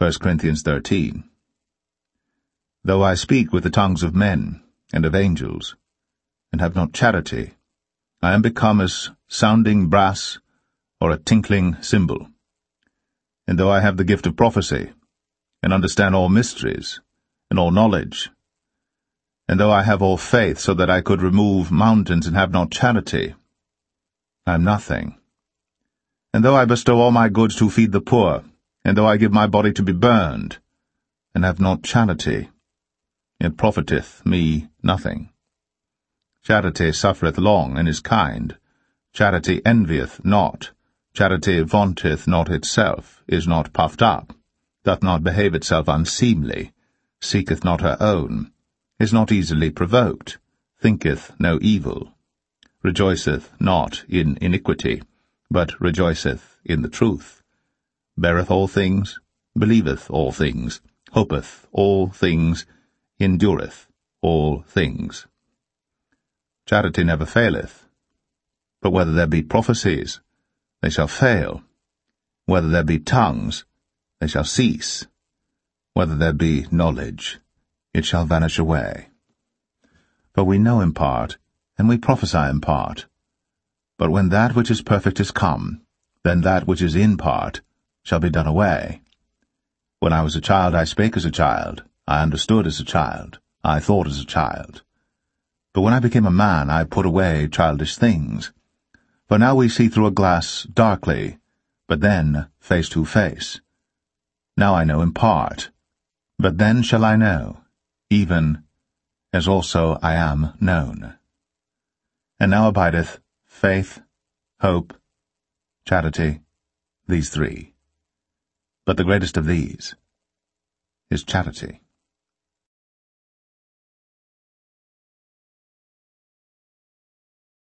1 Corinthians 13. Though I speak with the tongues of men and of angels, and have not charity, I am become as sounding brass or a tinkling cymbal. And though I have the gift of prophecy, and understand all mysteries, and all knowledge, and though I have all faith so that I could remove mountains and have not charity, I am nothing. And though I bestow all my goods to feed the poor, and though I give my body to be burned, and have not charity, it profiteth me nothing. Charity suffereth long, and is kind. Charity envieth not. Charity vaunteth not itself, is not puffed up, doth not behave itself unseemly, seeketh not her own, is not easily provoked, thinketh no evil, rejoiceth not in iniquity, but rejoiceth in the truth, beareth all things, believeth all things, hopeth all things, endureth all things. Charity never faileth. But whether there be prophecies, they shall fail. Whether there be tongues, they shall cease. Whether there be knowledge, it shall vanish away. For we know in part, and we prophesy in part. But when that which is perfect is come, then that which is in part shall be done away. When I was a child, I spake as a child, I understood as a child, I thought as a child. But when I became a man, I put away childish things. For now we see through a glass darkly, but then face to face. Now I know in part, but then shall I know, even as also I am known. And now abideth faith, hope, charity, these three. But the greatest of these is charity.